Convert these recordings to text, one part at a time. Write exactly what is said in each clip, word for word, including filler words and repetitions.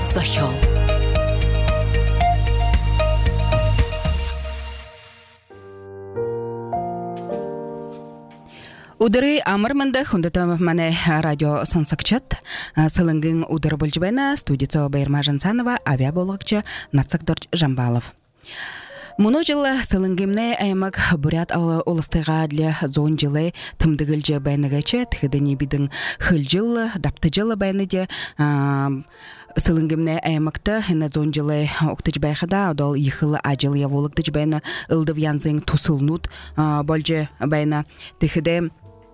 Захёл. Удары амырмында хундата мане радио сонсакчат сылынгын удар болжбайна студияцо Байырма Жансанова авиа болгча Нацакдорж Жамбалов. Муну жылы сылынгымне аймак бурят олыстыга для зон жылы тымдыгылжы байнагачы тхыдыни бидин хыл жылы дапты жылы байныде сылынгымне аймакта хына зон жылы октыж байхада одол ихылы ажыл яволыктыж байна ылдыв янзың тусулнут болжы байна тхыде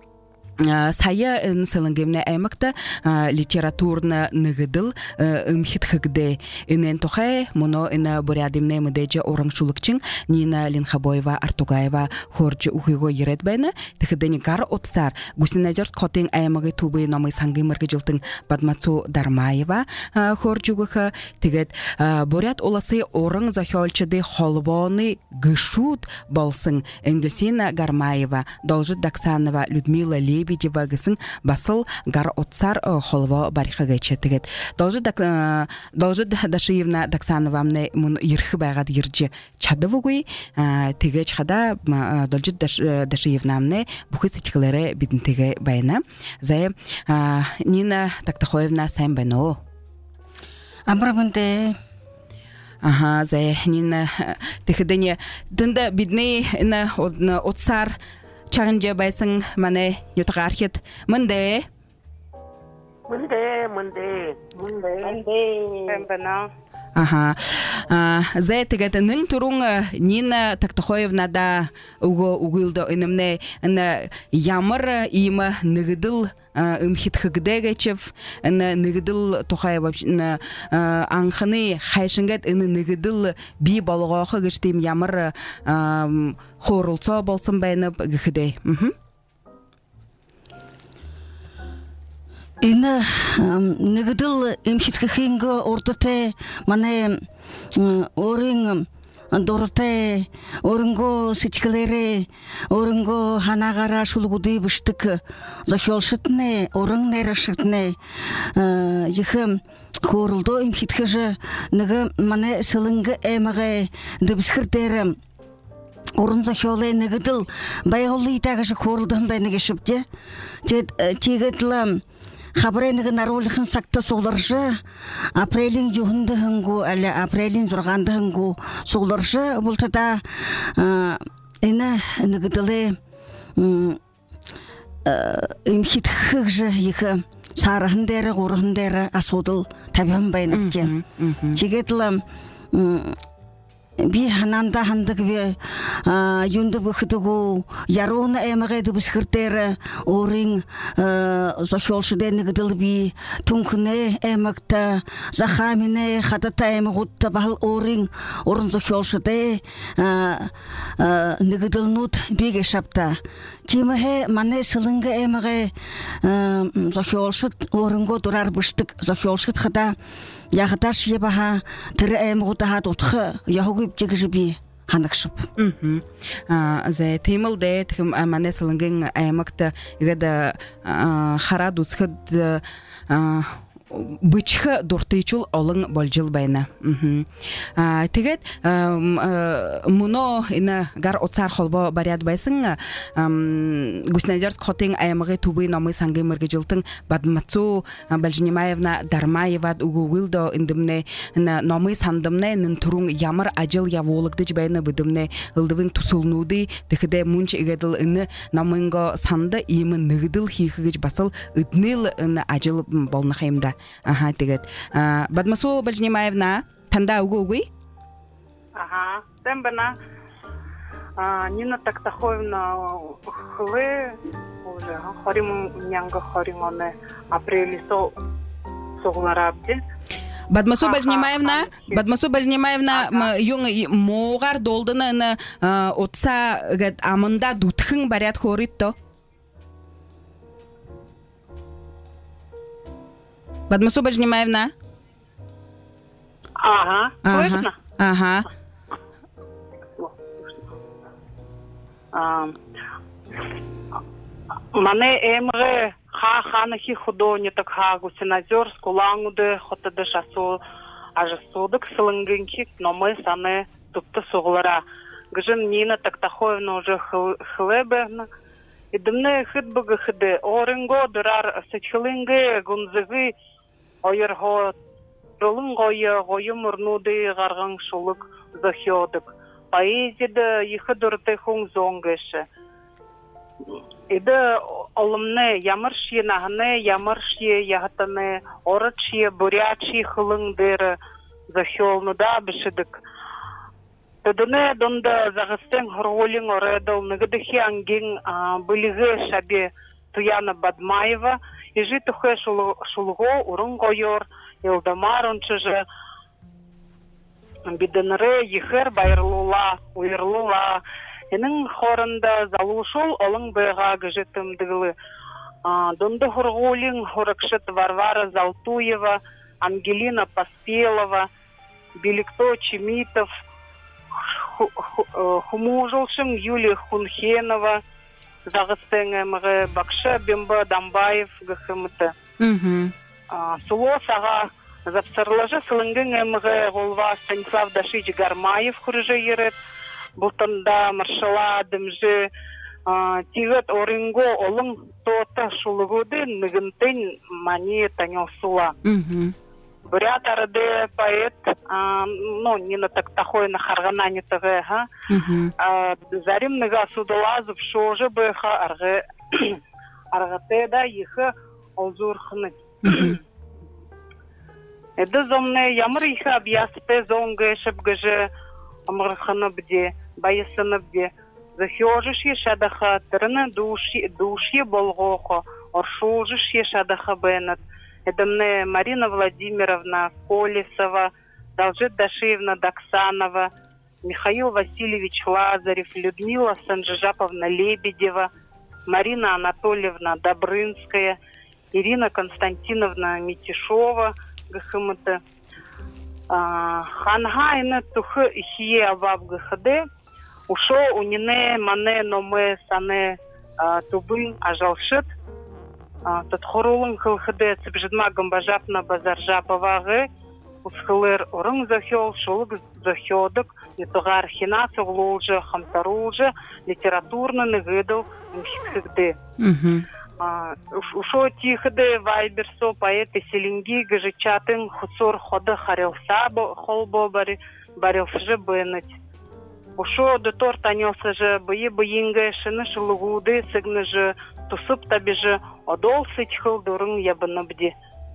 Сая сылынгымне аймакта литературна ныгыдыл ымхитхыгде инен тухай моно ина бурядымне мыдеже ораңшулыкчың Нина Линхабоева Артугаева хоржы ухыго ерет байна тхыдени гар отсар Гусинозерск хотын аймагы тубы намы сангымыргы жылтың Бадмацу Дармаева хоржугыха тегет бурят оласы орың захёлчыды холбоны гышут болсын Энгельсина Гармаева Должит Даксанова Людмила Лебедева Бедевагысын басыл гар отсар холво барихага четигет. Должит должит Дашиевна Даксановамне мун ирхы байгад иржи чадывугуй теге чхада должит Дашиевнамне бухы сетиклере бидинтеге байна. Зае Нина Тактахоевна Сэмбено. Амбраманде Ага, зае Нина техедене дында бидне на отсар Чарынже байсың мане ютағархет. Мынде? Мынде, мынде, мынде, мынде. Мынде. Ага. Зай тегет нын турун Нина Тактахоевна да угылды өнімне ямыр има ныгыдыл ымхитхыгде geçев ныгыдыл тухай аңхыны хайшынгат ыны ныгыдыл би балғақы geçтем ямыр хорылса болсын байынып гыхыдей. Ина ныгыдыл ымхитхыхинго ортате мане орын Дорте, орынго сетикалере, орынго ханагара шулгуды быштык захёлшытне, орын нерашытне, ехы хорылдо имхитхыжы, ныгы мане сылынгы эмагэ дыбысхырдеры, орын захёле ныгыдыл, байғолы итагыжы хорылдым бәйнеге шыпте, тегетлі Хабрайныгы наролихын сакта соларжы, апрелин юхынды хынгу, әлі апрелин зұрғанды хынгу соларжы, бұл тада ина ныгыдылы имхит хыгжы ехі сарыхындары, ғорыхындары асудыл табиғын байныкте. Чегетлі би хананда хандык би юнды быхтыгу яруна эмагайды бысхыртера орин захёлшыден гыдыл би тункне эмакта захамине хатата эмагутта бал орин орын захёлшыде ныгыдылнут биге шапта тимахе мане сылынга эмагэ захёлшыд орынго турар быштык захёлшыд хада Яхаташ ебаха тыры эмгутахат утхы яхугип жигжиби ханакшып. Мм. А за темылде тхим мане сылынгын аймакта гада харадусхыд бычхы дуртыйчул олың болжыл байна. Тегет муно ина гар отсар холбо барят байсың Гусинозерск хотын аймагы тубы намы сангымыргы жылтың Бадмацу Бальжнимаевна Дармаева угугылдо индимне намы сандымне нын турун ямыр ажыл яволыгды жбайны быдымне ылдывын тусулнуды тихиде мунч игедыл ины намынго санды имы ныгыдыл хихыгыч басыл ыдныл ины ажыл болнахаймда. Ага, тегет. Бадмацу Бальжнимаевна танда угугуй? Ага, тембана Нина Тактахоевна хлы уже хорим нянга хоримоне апрели со согларабде. Бадмацу Бальжнимаевна, Бадмацу Бальжнимаевна юң моғар долдыны отса амында дутхың барят хоритто. Бадмацу Бальжнимаевна? Ага, ага, ага. Мане эмре ха ханахи худони так ха Гусинозерск улангуды хотады шасу ажысудык сылынгынки, но мы саны тупты суғылара. Гыжын Нина Тактахоевна уже хлеберна. И дымны хыд быгы хыды. Орынго дырар сычылынғы гунзығы ойырго ролын гойы гойы мұрнуды ғарғын шулык захиодык. Поэзияда ихы дұрты хуң зоңгышы. Иді олымны ямыршие нағыны, ямыршие яғытыны, орычие, бурячие хылыңдыры захиолнуда бішідік. Тадыны донда зағыстың ролин оредал нығыдыхи ангин былығы шабе Туяна Бадмаева, ежи тухе шулго урын гойор, Илдамар ончыжы биденре ехер байырлула, уйырлула. Енің хорында залушул олың быға гыжытым дығылы. Донды хургулин хуракшыт Варвара Залтуева, Ангелина Поспелова, Беликто Чемитов, Хумужылшым Юлия Хунхенова, Зағыстың әмігі Бакша Бемба Дамбаев гыхымыты. Суло саға запсарлажы сылыңгың әмігі ғолва Станислав Дашич Гармаев хұрыжы ерет. Бұлтында маршала дымжы тигет орынго олың тота шулығуды нүгінтін мани танял сула. Бурят арады поэт, ну, Нина Тактахоевна харғананы тығы, зарим ныға судылазып шожы бұйха арғаты да ехі олзурхыны. Эді зомны ямыр ехі абиясыпы зоңғы шып гыжы амырхыны бде, байысыны бде. Захиожыш ешадаха, тырыны души болғоқы, оршужыш ешадаха бәнат. Эдемне Марина Владимировна Колесова, Далжит Дашиевна Доксанова, Михаил Васильевич Лазарев, Людмила Санжижаповна Лебедева, Марина Анатольевна Добрынская, Ирина Константиновна Митишова, ГХМТ. Ханга ине тухы ихие абаб ГХД, ушо унине мане номе сане тубын ажалшыт. Тот хорулың хылхыды цыбжыдма гамбажапна базаржаповағы, усхылыр орың захиол, шулық захиодық, нетуға архина соғлулжы, хамтарулжы, литературны нығыдыл мхиксыгды. Ушо тихыды вайберсо поэты селинги гыжычатын хусор ходы харелса холбо барелсыжы быныть. Ушо дотор танелсыжы быйы быйынғы шыны шылығуды сыгныжы тусып табижы одол сычхыл дурың ябыны бде.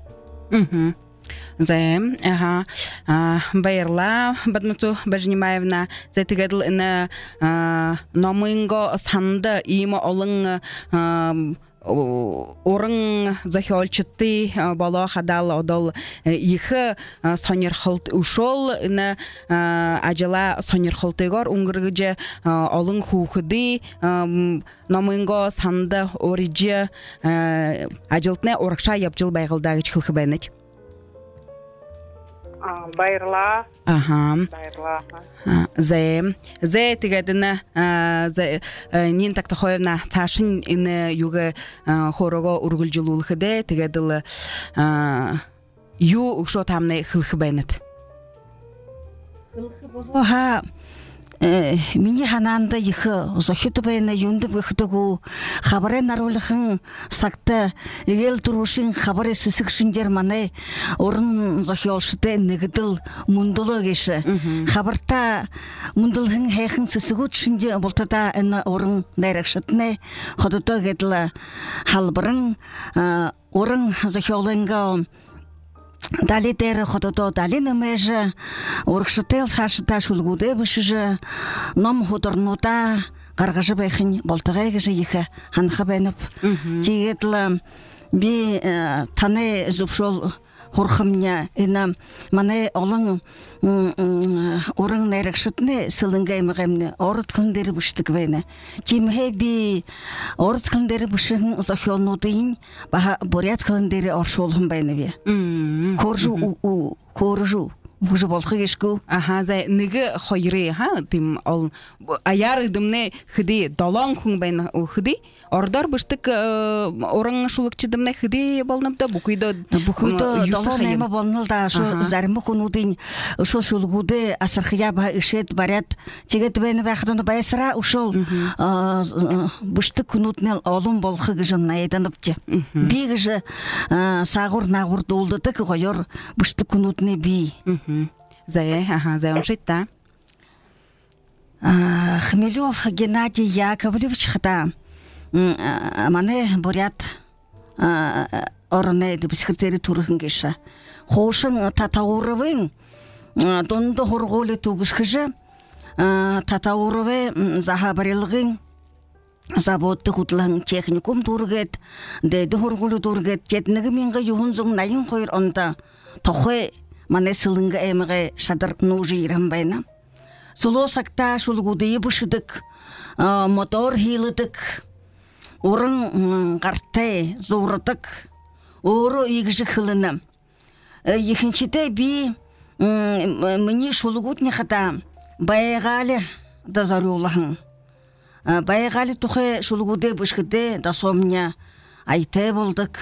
Заем, ага, байырла, Бадмуту Бажнимаевна, зайтыгадыл ina номынго санды има олың орың захиолчытты бала хадал одол ихы сонерхылт ушол ina ажала сонерхылтыгор унгыргыжы олың хухыды номынго санды орыжы ажылтны орықша япжыл байгылдагы чхылхы бәнет. Байырла. Ага. Байырла. Зе, зе тигадына зе Нина Тактахоевна цашын ины юга хорого ургулжилулхыде тигадылы ю ушо тамны хылхы бәнет. Оха Мини хананда ихы зохиты бәйна юнды бұқтығу хабары нарулықын сақты ел тұрушын хабары сысықшындер маны орын зохиолшыды негіділ мұндылы кеші. Хабарта мұндылығын хайқын сысығу түшінде бұлтыда әні орын найрақшытыны қодыды кеділі халбырын орын зохиолынға Дали дәрі қодыды дали нөмежі, орықшытел сашыда шулгуды бішіжі, ном худырнуда қарғажы бәйхін болтығай кежі ехі ханқы бәйніп. Тегетлі би таны зүпшол хорхымня, ина маны олың орың найрақшытыны сылыңгай мұғамны орыт қылындері бүштік бәйні. Тимхе би орыт қылындері бүшігін ұзақиолнудыйын баға бурят қылындері оршолғын бәйні бе. Коржу, коржу. уже болхы кешку. Аха, за ныгы хойры, ха, тим ол аяр идымне хыды далан хүн байн хыды. Ордар быштык орын шулыкчыдымне хыды болнапта букуйда букуйда далан эме болнылда шу зарымы хунудын шу шулгуды асырхыя ба ишет барят тегет бени бахтыны байсыра ушул быштык күнутнел олун болхы гыжынна айданыпчы. Би гыжы сагур нагур долдыты койор быштык күнутне би. Зая, ага, зая он шитта. Хмелев Геннадий Яковлевич хата мане бурят орне дебискертери турхын кеша. Хошын татауровын донды хорголы тугышкыжы татауровы захабарилгын заводты хутлан техникум тургет, дейді хорголы тургет, жетнігі менгі юхынзың найын қойыр онда тоқы мане сылыңғы әміғі шадар нұжы ирам байна. Сұлу сақта шулгудыйы бұшыдық, мотор хилыдық, орын қартай зорыдық, оры егжі қылыны. Екіншіде би мені шулгудны қата байғалы да зарулағын. Байғалы тұқы шулгуды бұшқыды да сомня айтай болдық.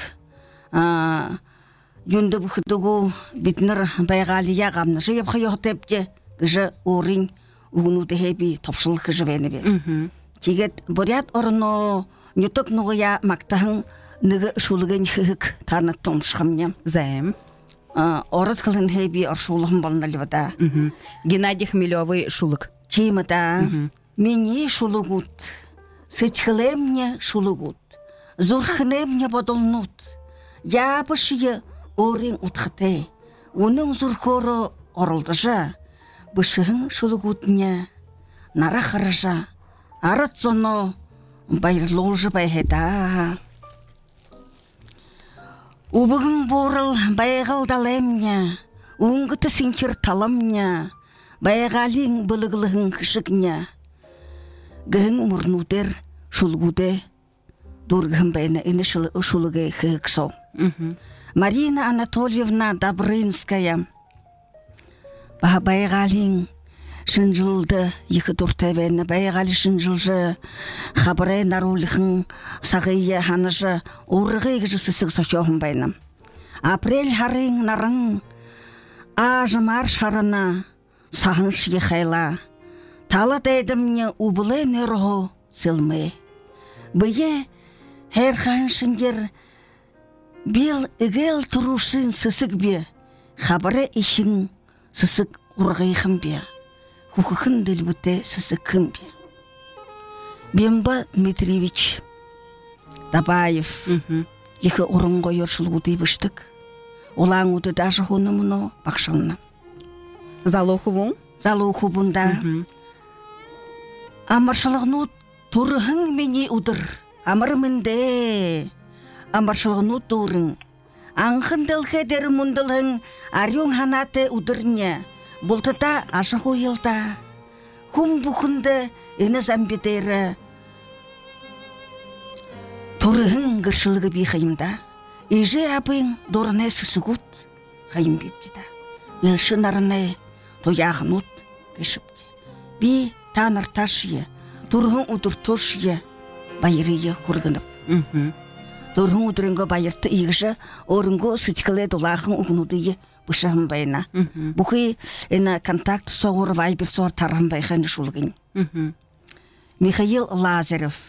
Юнды бұқыдығу бітнір байғалы яғамны жиып қайоқтепте гыжы орын угнуды хеби топшылық гыжы бәні бе. Тегет бурят орыно нютық нұғыя мақтағын нығы шулығын хығық танып томшқамне. Займ. Орыт қылын хеби оршулығын болналы бада. Геннадий Хмелевый шулық. Тейміда. Мені шулығуд. Сычқылемне шулығуд. Зұрхынемне бодылнуд. Ябышыйы орын ұтқыты. Оның зұрқоры орылдыжа. Бышығын шулығудне нара қарыжа. Арыт зону байырлолжы байхеда. Убығын борыл байғалдалемне. Уңғыты сіңкер таламне. Байғалың бұлығылығын кішігне. Гын мұрнудер шулгуде дургын байна ины шулыгы хыксо. Марина Анатольевна Добрынская. Байғалың шынжылды екі дұртай байна. Байғалы шынжылжы хабырай нарулығын сағыя ханыжы орығы егжісі сықсақеуғын байна. Апрель харың нарың ажымар шарына сағын шығы қайла. Тала дайдымне убылы нөрғо сылмы. Бүйе әрхан шынгер бел үгел тұрушын сысық бе. Хабары ішін сысық ұрғайқын бе. Хукықын ділбіте сысық кім бе. Бемба Дмитриевич Dabаев екі ұрын қойыр шылғуды бұштық. Олаң ұды дажы хоны мұны бақшылына. Залоховың? Залоховында. Амаршылығыну тұрығың мені ұдыр. Амырмынде. Амаршылығыну тұрың. Аңқын ділхедер мұндылың арюң ханаты ұдырне. Бұлтыда ашы қойылда. Құм бұқынды үні замбедері. Тұрығың ғыршылығы бей қайымда. Ежі абың дорынай сүсігіт қайым бепдеді. Елші нарынай тояғын ұт кешіпті. Би таныр ташые, тұрғын ұдыр тошые, байырые құрғынып. Тұрғын ұдырынғы байырты иғжы, орынғы сычқылы долағын ұғынудыйы бұшығын байына. Бұқы әні контакт соғыр вайбер соғыр тарғын байқаны шулғын. Михаил Лазарев.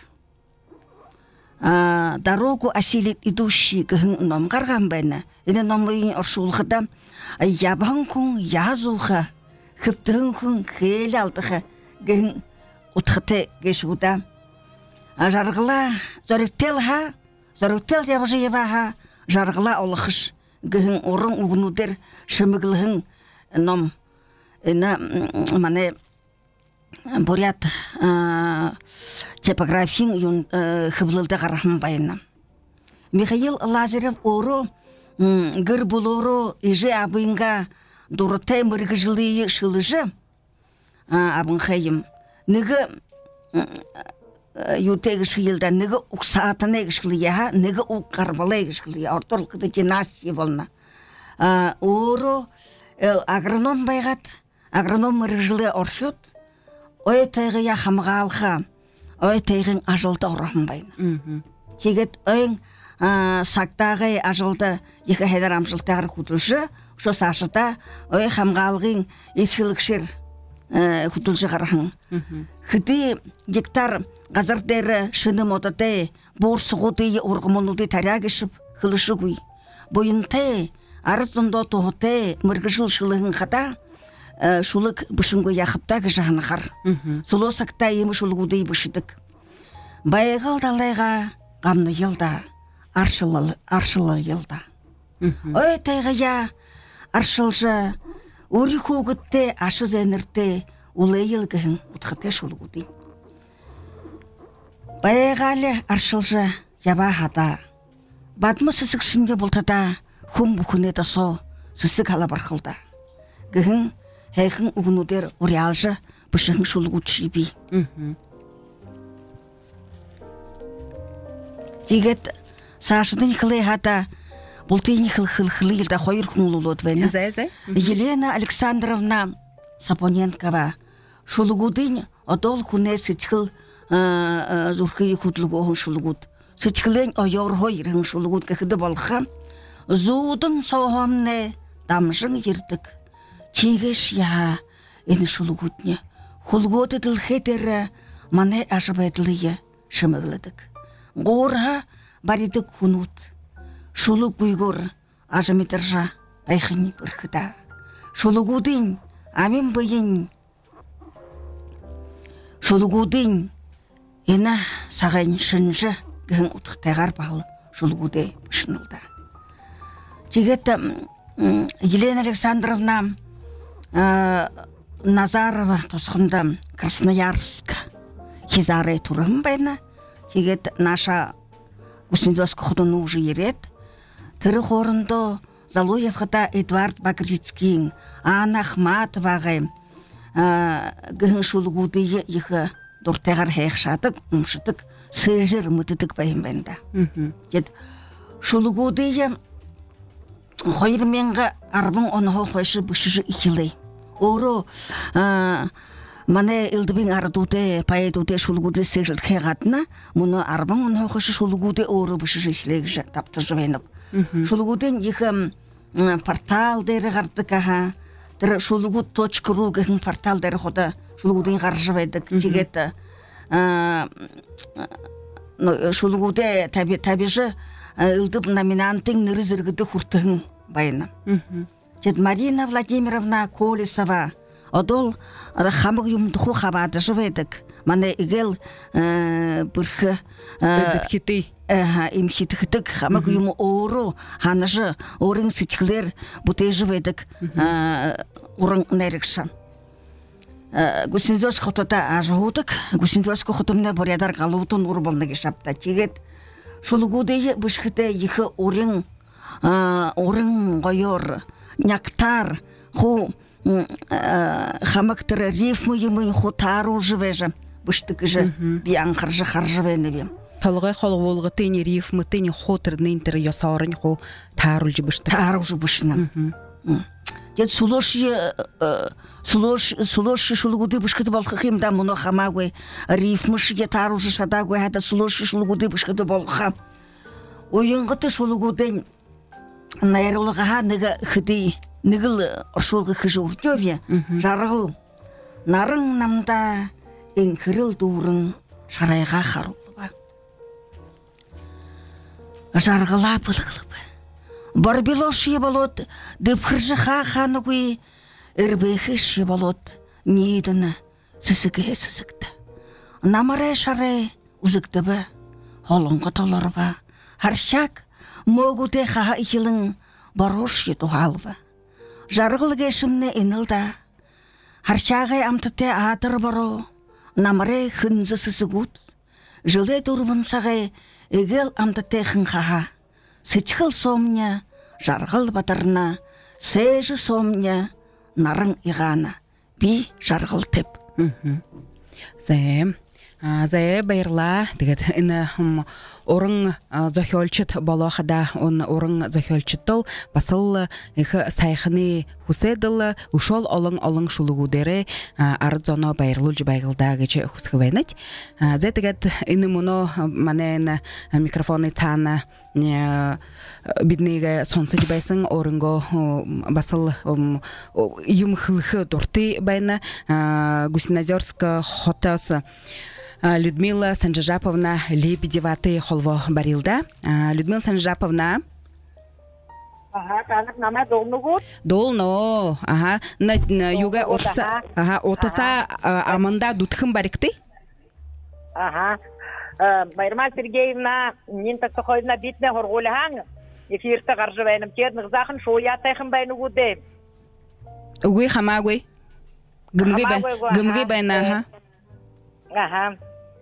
Дорогу осилит идущий гын ном қарған байына. Әні номын оршулғыда ябан күн язуға, қыптығын күн қел алдығы гын ұтқыты кешуда. Жарғыла зоректел ха, зоректел ябыжы ебаға, жарғыла олықыш гын орын ұғынудер шымығылығын ном. Мане бурят типографин хыблылды қарахым байына. Михаил Лазарев ору гыр бұлору ежі абынға дұрытай мұрғы жылы шылыжы абын қайым. Нығы ютегі шыйылда нығы ұқсатына егішкілі яға, нығы ұққарбалы егішкілі я. Ортолқыды династия болна. Ору агроном байгат, агроном мырыжылы орхют, ой тайғы я хамғалға, ой тайғын ажылды орахын байна. Тегет ойын сақтағы ажылды екі хедар амжылтағыр құтылшы, шо сашыта ой хамғалғын ефілікшер құтылшы қарахын. Хыды гектар ғазардері шыны мотаты, борсы ғуды орғымынуды тарягышып қылышы көй. Бойынты, арызында тоғыты, мұргышыл шылығын қата, шулық бұшынғы яқыптағы жағыны қар. Сұлы сақта емі шулығуды бұшыдық. Байығыл далайға ғамны елда, аршылы елда. Ой тайғая, аршылжы, өрі қоғытты, ашы зәнірті, улы елгіғын ұтқыты шулығуды. Байығалы аршылжы, яба хада. Бадмы сысық шынде болтада, хүм бүкіне дасо, сысық ала барқылда. Гіғін, әйхін ұғынудер ұриалжы, бұшығын шулығу чиби. Дегет, сашыдың қылай хада, бұлтайны қыл-қыл-қылы елді қойыр күңілі өтвені. Елена Александровна Сапоненкова, шулығудың одол күне сычқыл зұрқы екудлығы оғын шулығуд. Сычқылын ойор хойырың шулығуд кәкіді болға, зудың соғамны дамжың ердік. Чегеш я ені шулығудне. Хулғоды дылхетері маны ажыбайдылығы шымығылыдық. Ғорға баридық күнуд. Шулық бұйгор ажымедіржа байхыны бірхіда. Шулығудың амин бұйын. Шулығудың ені сағайн шынжы гін ұтықтайғар бағыл шулғуды бұшынылда. Тегет Елена Александровна Назарова тосқында Красноярск хизары тұрғын байна. Тегет наша Гусинзовск құдыны ұжы ерет. Түрі қорынды Залуевғыда Эдуард Багрицкин, Анна Ахматовағы гін шулғуды егі дұртайғар хайықшадық, ұмшыдық, сыжыр мұтыдық байын бәнді. Шулығуды қойырменгі арбың оныға қойшы бұшыжы ikili. Ору мане илдібін ардуды, пайдуды шулығуды сыжылд қайғатына, мұны арбың оныға қойшы шулығуды ору бұшыжы ішілегі таптыжы бәйніп. Шулығудың екі портал дәрі ғардық аға, шулығуд точка ру гін портал дәрі хода шулығудың ғаржы бәйдік. Тегеті шулығуды табежі илдіп номинантың нұры зіргіді құртығын байына. Марина Владимировна Колесова одол хамық юмдықу қабады жывайдық. Маны игел біркі имхитықтық хамық юмы ору ханажы орын сычқылер бұтай жывайдық орын нәрікші. Гусинзос құтыда ажығудық. Гусинзос құтымна бұрядар қалуытын ұрбалны кешапта. Тегет шулығуды бұшқыды екі орын орын ғойор няктар ху хамактыры рифмы емін ху тару жывежі бұштық жы биян қаржы қаржы бәні бем. Талғай қолы олғы тәне рифмы тәне хотырны інтірі ясарын ху тару жы бұштық. Тару жы бұшына. Дед сулоши сулоши шулығуды бұшқыды болқы қимда мұны хамагой рифмышыге тару жы шадагой хада сулоши шулығуды бұшқыды болқы. Ойынғыты шулығуды найрылыға нығы хыды нығыл ұшылғы хыжы үртеве жарғыл нарың намда әңкіріл дұрың шарайға қарулы. Жарғыла бұлығылы. Барбелоши болот, дыпхыржы ха-ханы көй, үрбейхіші болот, нейдіні сісіге сісікті. Намарай шарай ұзықты бі, холыңғы толыр ба, харшак могуте ха ихилың бароши тухалва. Жарғыл кешімні инылда, харшағай амтыте атыр баро, намарай хынзы сісігут, жылы дұрбын сағай егел амтыте хынхаға. Сычқыл сомня, жарғыл батырна, сэжі сомня, нарың иғана, би жарғыл тіп. Зәйім. Зәйі байырла, дегет, іні орын зохиолчит болохада он орын зохиолчиттол басыл их сайхны хуседыл ушол олон олон шулугудере арзоно байрлуулж байгылдаа гэж хүсгэвэнэт. Зэтгээд энэ мөно манайна микрофоны цаана биднийг сонсож байсан орынго басыл юм хылх дуртай байна. Гуснозерск хотоос Людмила Санжаповна Лебедеваты холво барилда. Людмила Санжаповна. Ага, танак нама долнугут. Долно. Ага, на юга отса. Ага, отса аманда дутхым барикты. Ага. Майрма Сергеевна, нин так тохойна битне хоргулахан. Эфирте гаржвайным тернг захын шоя тайхын байнугуде. Угуй хамагуй. Гымгы бай. Гымгы байна, ага. Ага.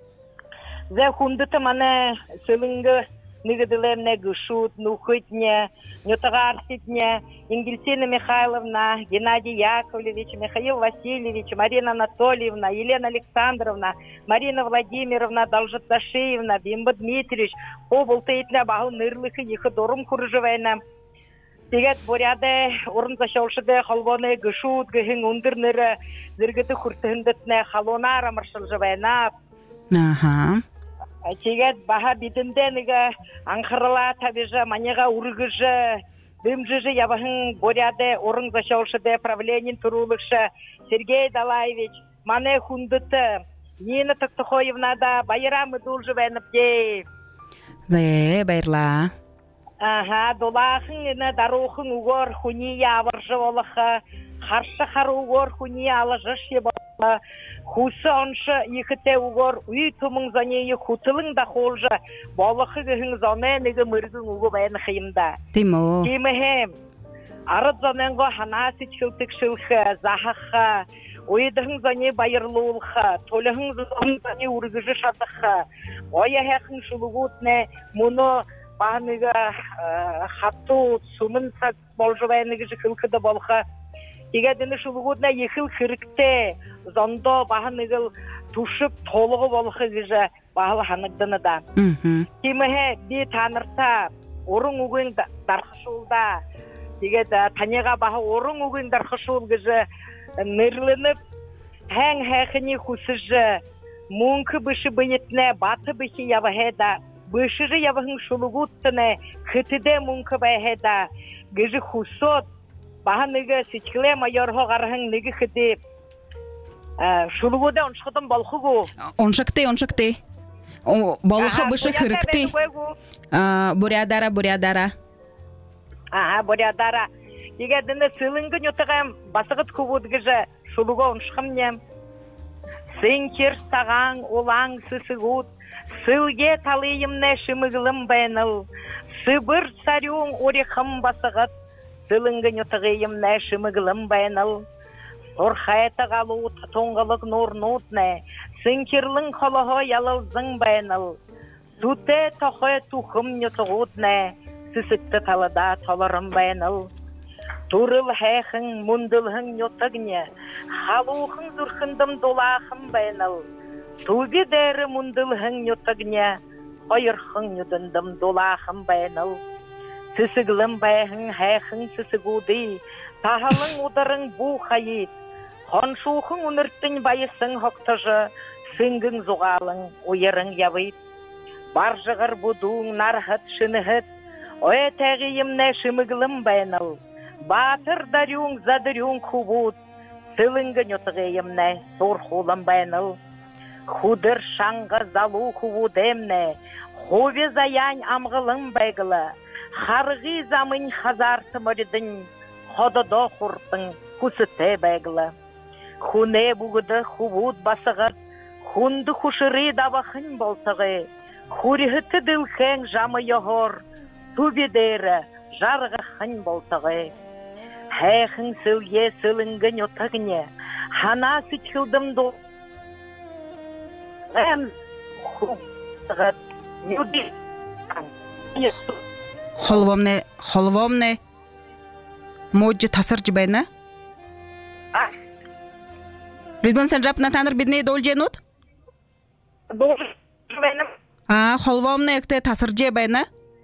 Зе хундыты мане сылыңгы нигыдылемне гышут, нухытне, нютагарситне, Ингельсина Михайловна, Геннадий Яковлевич, Михаил Васильевич, Марина Анатольевна, Елена Александровна, Марина Владимировна, Должаташиевна, Бимба Дмитриевич, обылтыйтля бағыл нырлықы ехы дорым күржівайна. Тегет боряде орын зашаушыды халваны гышут, гыхын ундырныры, зіргіті күртігіндітіне халона арамыршыл жывайна. Ага. Тегет баха битінденігі аңқырыла табижы, манеға ургыжы, дымжыжы ябахын боряде орын зашаушыды правленин турулықшы Сергей Далаевич, мане хундыты, Нина Токтухоевна да байрамы дул жывайнып дей. Зе, байрла. Ага, долахын ені дарухын угор хуни явыржы олықы, қаршы қар угор хуни алыжыш ебалықы, хусы оншы екіте угор үй тұмың занейі хутылың да қолжы, балықы гіхін заненегі мұргын уғы байын қиымда. Тимо. Тимихем, арыд заненгі ханасы чылтық шылқы, захықы, ойдығын зане байырлуылқы, толығын зане үргіжі шатықы, ойы әқін шылығутне, мұны бағыныға хатту сумын сат болжывайныгы жықылқыды болға. Егедіні шылығудна ехіл кірікте, зондо бағыныгыл тушып толығы болғы гыжы бағылы ханығдыны да. Кеміге бей танырта, орын үгін дарқышулда, егеді танеға бағы орын үгін дарқышул гыжы нөрлініп, әң әқіні құсыжы, мұңқы бұшы бұйетіне баты бұхи явығеда, Бышыжы явахын шулугуттыны, хытыде мункы байхеда, гыжы хусот, бағаныгы сичкіле майорғы ғарғын ныгы хыды, шулугуды оншқыдым балқығу. Оншықты, оншықты. Балқы бұшы хырыкты. Бурядара, бурядара. Ага, бурядара. Егедіні сылыңғы нютығым басығыт күгуд гыжы шулугу оншқымнем. Сынкер саған олаң сысығуд, Сылге талыйымне шымығылым байыныл, Сыбыр сарюң орехым басығыт, Сылыңғы нютығыйымне шымығылым байыныл. Сорхайты қалу татоңғылық норнутне, Сынкерлің қолығы ялылзың байыныл. Суте тоқы тухым нютығутне, Сысыкты талыда толырым байыныл. Турыл хэхың, мұндылғың нютығне, Халуғың зүрхіндім долақым байыныл. Туби дәрі мұндылғың нютығне, Ойырхың нютындым долақым байыныл. Сысығылым байғың хэхың сысығуды, Тағалың ұдарың бұ қайет, Қоншуғың үнірттің байысың хоқтыжы, Сыңгың зұғалың ойырың явит. Бар жығыр бұдуң нарғыт шынығыт, Ой тәғиімне шымығылым байыныл. Батыр дарюң задырюң құбуд, Сылыңғы нютығыйымне сор қолым байыныл. Худыр шаңғы залу хубудемне, Хове заянь амғылың байгылы, Харғы замын хазарты мөрдің, Хододо құртың күсіте байгылы. Хуне бұғыды хубуд басығыт, Хунды хушыры дабақын болтығы, Хурихыты дылхен жамы йоғыр, Тубедері жарғы хын болтығы. Хэхің сылге сылыңғы нютығне, Хана сычылдым до Эм, хуб, нюди. Холвомне, холвомне. Моджи тасыржы байна? Людмила Санжаповна таныр бидне долженут? Должы байна. А, холвомны экте тасырже байна?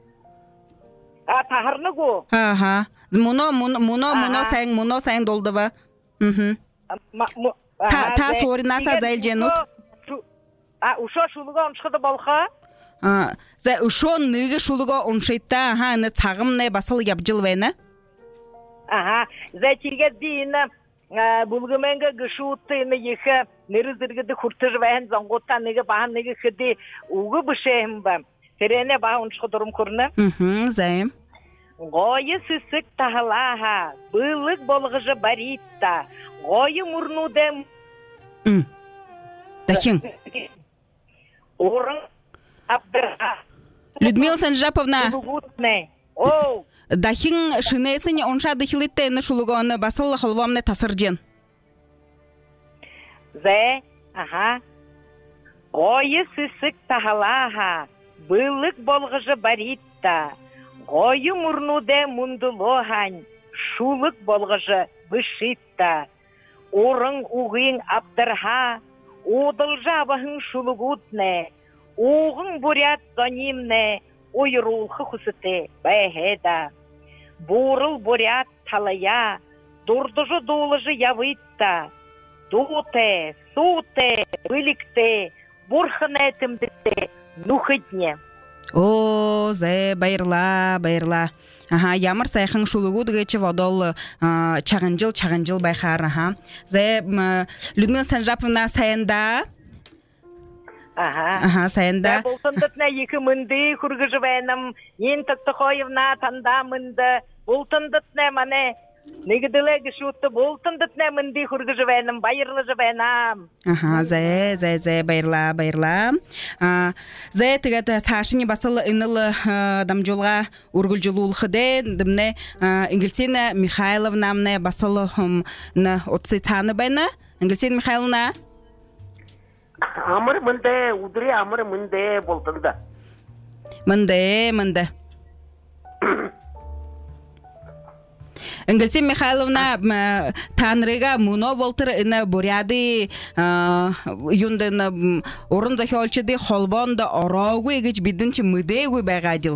А тахарны го. Аха. Муно муно муно муно Ага. сайн муно сайн долдыба. Мгм. Та та соринаса зайлженут. А ушо шулуга ончхыды болха. А, за ушон нэгэ шулуга уншитта ха на цагымны басыл ябжыл байна. Ага, за тиге дина булгыменге гышутты не еха нерзиргеде хуртыж вен зонгота неге бахан неге хеди угы бышем ба. Терене ба ончхыдырым көрнө. Мхм, займ. Гойы сысык тахалаха, былык болгыжы баритта. Гойы мурнудем. М. Дахин. Орын абдыра. Людмила Санжаповна, Булгутне. О, дахин шинесин онша дихилитте на шулуганы басыл холвомны тасыржен. зе, ага. Гойы сысык тахалаха, былык болгыжы баритта. Гойы мурнуде мундулохань, шулык болгыжы бышитта. Орын угын абдырха, одылжа бахын шулугутне. Оғын бурят занимне, ойрулхы хусыте бәхеда. Бурыл бурят талая, дурдыжы долыжы явытта. Дуте, суте, выликте, бурхын әтімдікте, нухыдне. О, зе байырла, байырла. Аха, ямыр сайхын шулугу дегече водол чағынжыл, чағынжыл байхар, аха. Зе Людмила Санжаповна саянда? Ага. Аха, саянда. Болтындытна екі мынды хүргіжі бәнім, ен тұқты қойывна танда мынды, болтындытна мане, негіділі гішутты, болтындытна мынды хүргіжі бәнім, байырлы жы бәнім. Аха, зе, зе, зе, байырла, байырла. Зе, тігет сашыны басыл инылы дамжулға үргілжілулхыде, дымне Ингельсина Михайловнамне басылы отсы цаны бәні. Ингельсина Михайловна? Амыр мынды, удыры амыр мынды болтынды. Мынды, мынды. Ингельсина Михайловна танрыга муно волтыр ина буряды юндын орын захиолчыды холбонда орогу егіч бидінші мүдегу бәғадил.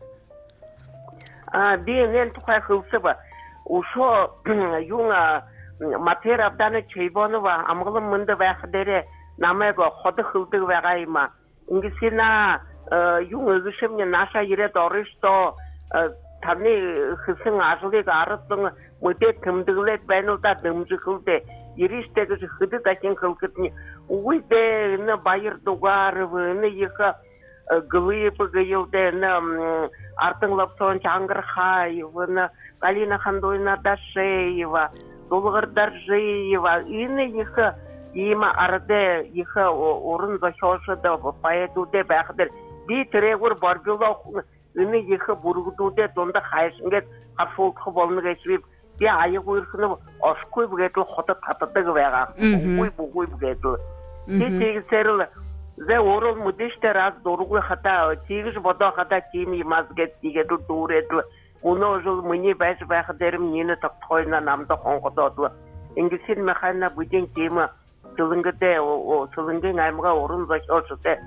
Бейін мен тұқай қылсы ба. Ушо юң матер абданы чейбоны ба, амғылым мынды бәқідері намайға ходы қылды бәғайма. Ингельсина юң өгішімне наша ерет орышто таны хысың ажылыг арысын мүдет кімдігілет бәйнылда дымжы қылды. Еріштегі жықыды дәкен қылғытыны. Уйды үні байырдуғарывы, үні екі гылыйбы гыйылды, үні артыңлап соң Чаңғырхаевы, үні Галина Хандойна Дашеева, Долғырдар Жеева, үні екі ема арыды, екі орын зашошыды, пайетуде бәқдір. Бей түрегір барбилау үні екі бұрғыдуде, сонда қайшынғет қаршолтқы болыны кәшіп, бе айық үйіркіні ашқой бұғетіл қоты татыдығы бәға. Бұғой бұғой бұғетіл. Те тегісеріл, зә орыл мүдештер аз дұрғой қата, тегіш бода қата темей мазгет дегетіл дұр етіл. Оны жыл мұне бәж бәқдерім нені тақтойына намды қонғыдадыл. Ингельсина Михайловна бұден темі сылыңгыде, сылыңген аймыға орын зашошыды.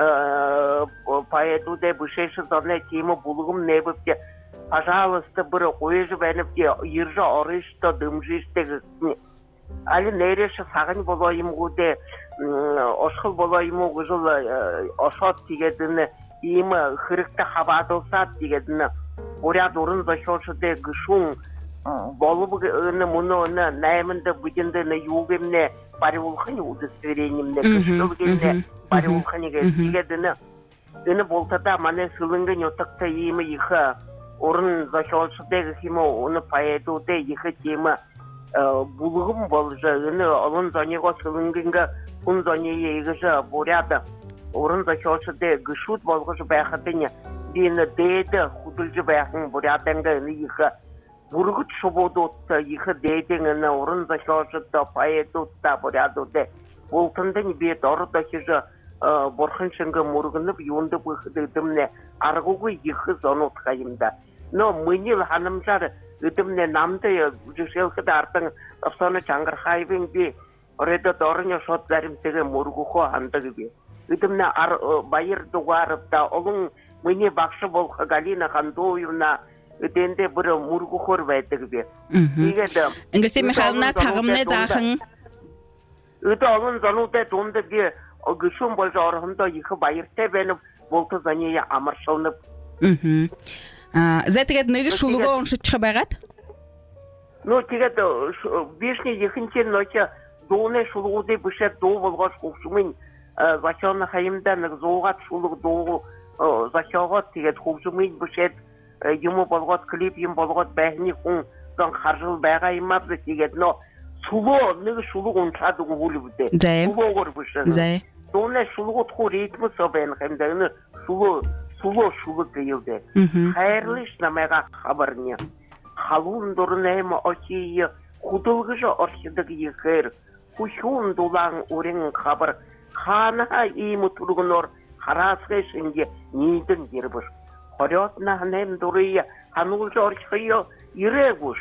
Поэтуде бышеші зоне темі бұлығым небіпте, пожалуйста, бірі қойыжы бәніпте, ержі орышты, дымжышты. Алі нәреші сағын болайым ғуде, ошқыл болайым ғу жыл ошат дегедіні, емі қырықты қабадылсат дегедіні, оряд орын зашошыды ғышуң, болып үні мұны үні нәймінді бүдіндіні юғымне, бари улхани удостоверениемне, кыштылгенне, бари улхани дегедіні, үні болтада мане сылыңгын отықта емі ехі, орын зашошыды ғымы оны паедуде ехі темі, бұлығым болжы, үні олын зонеға сылыңгынға күн зонеге егіжі боряды, орын зашошыды ғышуд болғыжы бәқідіне, дейіні дейді құдылжы бәқін борядыңға үні ехі, Бургут шубодотта ехі дейдіңіні орын зашошыды, паедутта борядуде, болтындың бет орыда хежі борхыншынғы мұрғынып юнды бұқыдымне арғуғы ехі зонут қайымда. Но мұнил ханымжар үдімне намды жүшелхіді артың ұпсаны Чаңғырхаевың бе, орайда дорыны шот зәрімтігі мұрғуқы андығы бе. Ыдымна ар байыр дугарып да олың мыне бакшы болха Галина Хандоевна өтенде бір мургу хор бәйтігбе. Ингелсия Михайловна тағымны зағын? Өті олың зануды донды бе гүшін бол жарығында екі байырте бәніп болты занея амыршылынып. Зәтігет нығы шулығы оншы чықы бағат? Ну, тегет бешне екінші нөке доны шулығыды бүшет доу болғаш құқшымын зашаны қайымда нық зоғат шулығы доу зашағат тегет құқшымын бүшет Юму болғат клип, юм болғат бәхіне құн зан қаржыл бәға имапды тегет, но сулу, нығы шулу ұншады ғулы бүді. Зәй. Сулу ғыр бүшіні. Зәй. Доны шулу ғытқу рейтімі собайын қаймдағыны сулу, сулу шулу күйілді. Қайырлыш намайға қабарыне. Қалуын дұрын әймі очейі, құдылғыжы оршыдығы ехер. Құшуын долаң өрен қабыр. Қанаға еймі тұрғын ор, қарасғы ішінде нейдің дербір. Хорётна ханем дурия, ханул жорчхио ирегуш.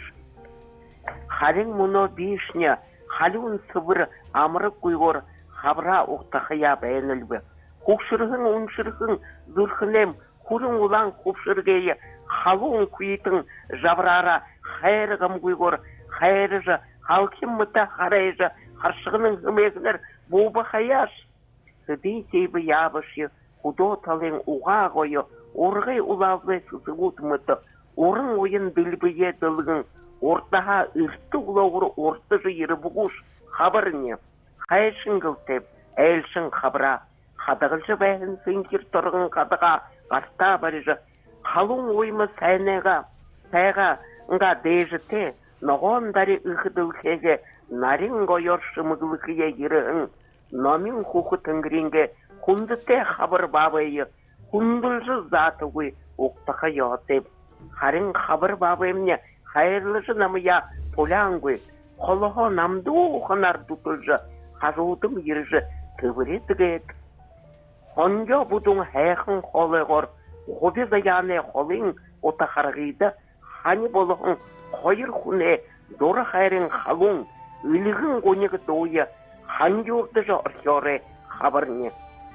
Халин муно бишня, халюн сыбыр амрык куйгор хабра уқтахия бәйнілбі. Хукшырғын уншырғын зүрхінем, хурын улан хупшыргейі, халуын куйтын жаврара хайрығым куйгор, хайрыжы, халким мұта харайжы, харшығының ғымегінер бұбы хаяш. Сыды сейбі ябышы, худо талын уға қойы, Орғай улавлай сызығыт мұты, орын ойын білбіе дылғын, ортаға үрті ұлауыр орты жиыры бұғыш қабырыне. Қайшын ғылтеп, әлшін қабыра, қадығылшы бәйін сіңкер тұрғын қадыға ғарта барыжы. Қалың ойымы сәйнеға, сәйға ұңға дейжіте, ноғондари ұқыдылхеге, нарин ғойор шымығылықия еріғын, номин құқы түңгірінге, құндыте қабыр бабайы, Күнділжі заты ғой ұқтыға яғатып. Харин қабыр бабымне хайырлыжы намыя полян ғой. Қолыға намды оғынар тұтылжы, қазудым еріжі түбірі түгет. Қонжа бұдың хайқын қолы ғор, ғоби заяны қолың отақарғиды, хани болығын қойыр құне, доры хайрын қалың, үлігін қонығы дойы, ханги ұрдыжы ұрхиоры қабырне.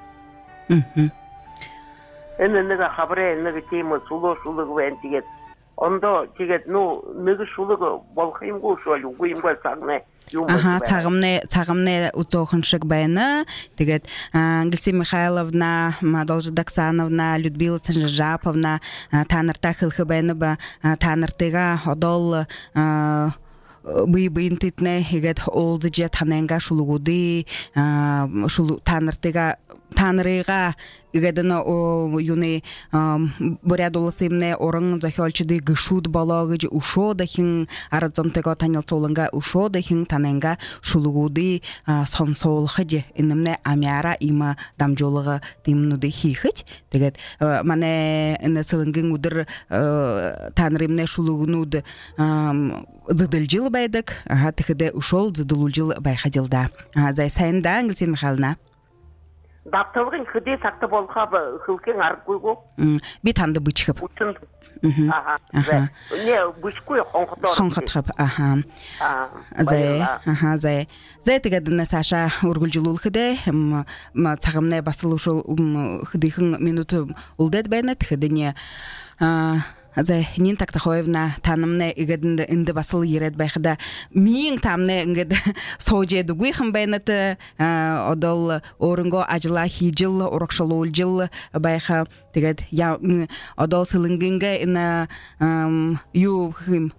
Эне нега хабре нега тема суло шулугу вен тигет. Ондо тигет ну нега шулугу болхим го шолу гуим го сагне. Аха, цагымне цагымне утохыншык байны. Тигет Ингелсия Михайловна, Должа Даксановна, Людмила Санжаповна, танырта хылхы байны ба таныртыга одол бый-быйын титне егет олды же таненга шулугуды шулу таныртыга Танрыга игедена о юне борядолысымне орын захолчыды гышуд балагыжы ушо дахин аразонтего танил солынга ушо дахин таненга шулугуды сонсолхыжы инемне амяра има дамжолыгы тимнуды хихыч дегет мане несылынгын удыр танрымне шулугунуд зыдылжыл байдык ага тихиде ушол зыдылужыл байхадилда зай сайында Ингелсия Михайловна Даптылғын күде сақты болға қылкен арып қойғы? Бет анды бұчқып. Ұтын. Аха. Не, бұчқой қонқытыр. Қонқытқып, аха. Зай, аха, зай. Зай тігедіні Саша үргіл жылыл қыды. Сағымны басылы ұшыл қыдыхын минуты ұлдет бәйні тігедіне Азай нин Тактахоевна танымны игединде инде басыл ерет байхада миң тамны ингед соje дугуй хамбайнаты одол орынго ажла хижил орокшалул жил байха тегет я одол сылынгинге ина ю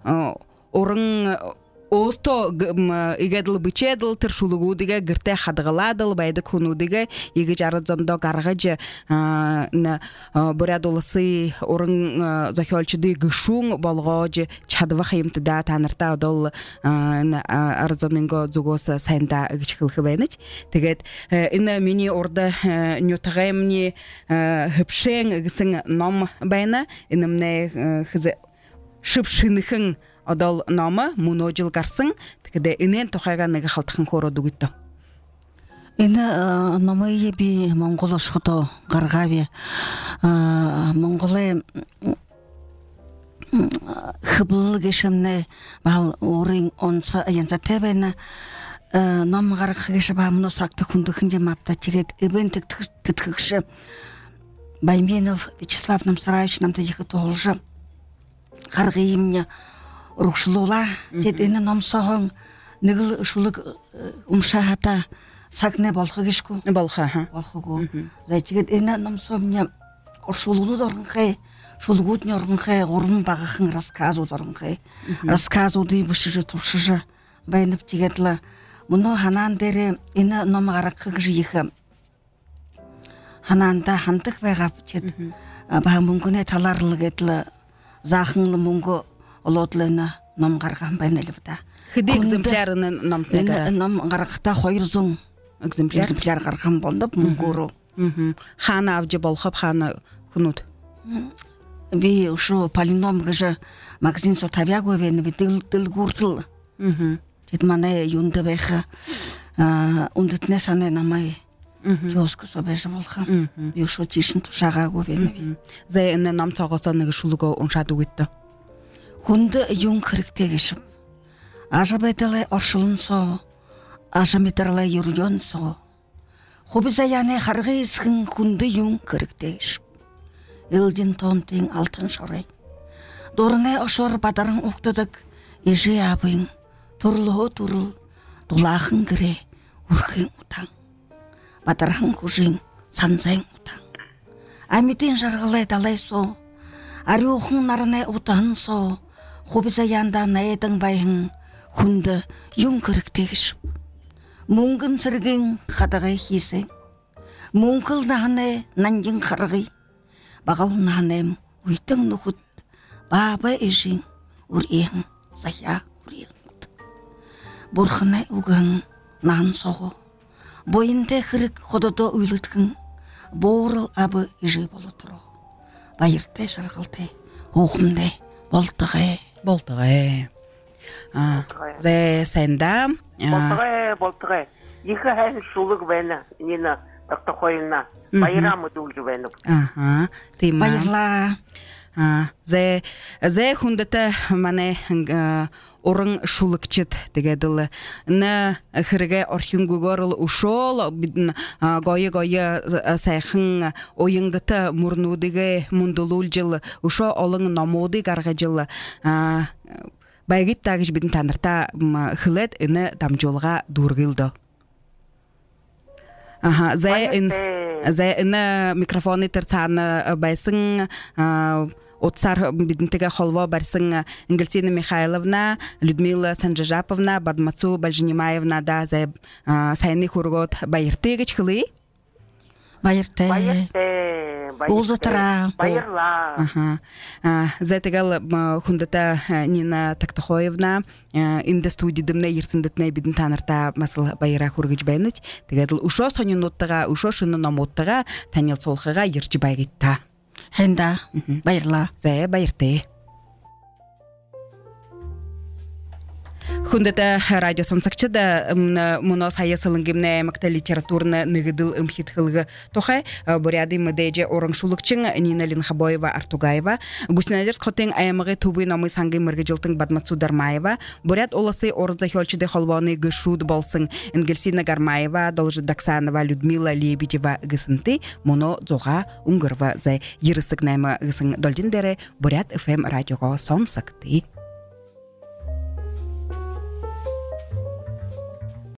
орын Осто игедл бичедл тершулугу диге гирте хадгаладл байды куну диге иге жарзондо гаргыжы на борядолысы орын захолчыды гышун болгожы чадва хаймтда танырта одол арзонинго зугоса сайнда игчхылхы байныть тегет ина мини орда нютагаймни хыпшен гисин ном байна инемне хизе шипшинхын Одол нома муножил гарсын тикде инен тохайга неге халтхын хороду гитто. Ина нома еби монголошхото гаргави монголе хыбыл гешемне бал орин онса янса тебена ном гарахгеш ба мно сакта хундухынже мапта тигет эбен тыткыкшы Байменов Вячеслав Намсараевич нам тадихы толжы харгыйымне рухшлула тедені номсоғын нігіл шулық умшахата сакне болхыгешку болха ха болхыгу зайтигет эне номсомне оршулуду дорынхай шулгутне орынхай горун багахын рассказу дорынхай рассказу ди бышыжы туршыжы байнып тигетла муну ханан дере эне ном гаракыгжы йыхы хананда хантык байгап тет ба мүмкүнө таларлык этле захынлы мунгу олотлына ном гарган байнелбда хиди экземплярын номтнега ном гаракта хойрзун экземпляр экземпляр гарган болдуп мунгуру хана авжы болхап хана хунут би ушу полином гыжы магазин сотавяго вен битил тил гуртл тет мане юнда беха ундетне сане намай Жоску собеж болха. Юшо тишин тушага говен. Зэ эне нам цагасаны шулуго уншаду гитти. Хунды юн кырыктегишип. Ажа бетеле оршулунсо, ажа метерле юрjonсо. Хубиза яне харгыйсхын хунды юн кырыктегишип. Илдин тонтин алтын шорай. Дорне ошор бадарың уктадык, эже абың, турлу турул, дулахын кире, урхын утаң. Батархан хужин санзайн утаң. Амитин жаргалай далайсо, ариухын нарне утансо, хубиза янда наедың байын, хунды юн кырыктегішіп. Мунгын сіргін қадағай хисен, мунгыл нағаны нанген қарғый, бағал нағанем уйтың нұхыт, баба ежин үрейін зая үрейін мұт. Бұрхынай уғын нағын соғы, бойынды қырық қодыды үйліткін, боғырыл абы ежі болы тұру. Байырды жарғылды, оғымды болтығы. Болтығы. Зэ сэнда. Болтығы, болтығы. Екі әйін шулық бәні, нені тақты қойына. Байырамы дұлды бәні. Ага, тейма. Байырла. Зэ, зэ хундата мане орын шулыкчыт дегеділі. Në хірге орхюнгу горыл ушол, гойы-гойы сайхын ойыңгыты мұрнудығы мұндылул жылы, ушо олың намоды гарға жылы. Байгит тағыш бідін танырта хылет іні дамжолға дұрғылды. Зэ іні микрофоны тұрцаны байсың Отсар бидинтеге холво барсың Ингельсина Михайловна, Людмила Санжажаповна, Бадмацу Бальжинимаевна да за сайны хургот байыртегеч хылы? Байырте. Байырте. Улзатыра. Байырла. За тегел хундата Нина Тактахоевна, инде студидымна ерсіндетіне бидин танырта масыл байыра хургыч байныч. Тегеділ ушо сонын оттыға, ушо шыны намоттыға, танел солхыға ерчі байгитта. Хенда, байырла. Зэ байырты. Хундата радио сонсакчыда муно сайысылынгымне макта литературны ныгыдыл ымхитхылгы тохай буряды мыдеже орыңшулыкчың Нина Линхабоева Артугаева, Гуснадерс хотен аямыгы тубы намы саңгы мыргы жылтың Бадмацу Дармаева, буряд оласы орынза хёлчыды холваны гышуд болсын Ингельсина Гармаева, Должы Даксанова, Людмила Лебедева гысынты, муно зоға уңгырва зай ерысык наймы гысын долдиндері буряд эф эм радиого сонсакты.